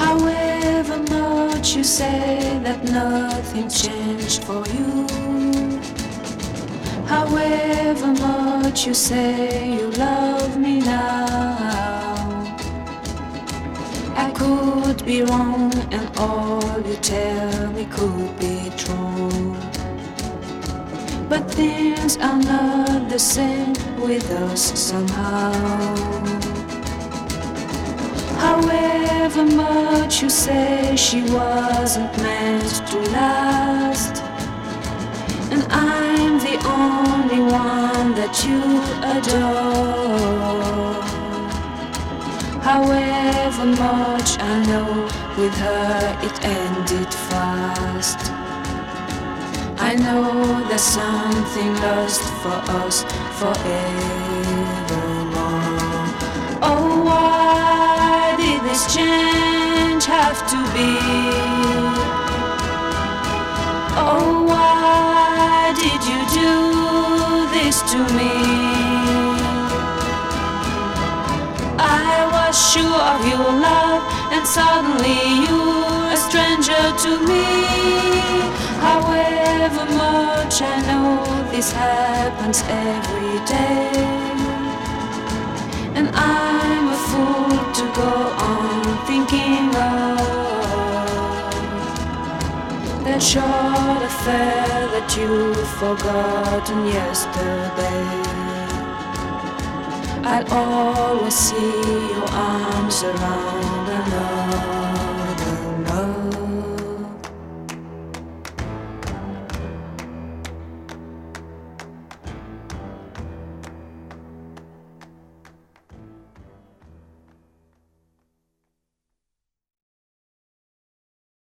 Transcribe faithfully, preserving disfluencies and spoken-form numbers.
However much you say that nothing's changed for you, however much you say you love me now, I could be wrong and all you tell me could be true. But things are not the same with us somehow. However much you say she wasn't meant to last, and I'm the only one that you adore. However much I know with her it ended fast, I know there's something lost for us forevermore. Oh, why did this change have to be? Oh, why did you do this to me? I was sure of your love, and suddenly you're a stranger to me. However much I know this happens every day, and I'm a fool to go on thinking of that short affair that you've forgotten yesterday. I'll always see your arms around another.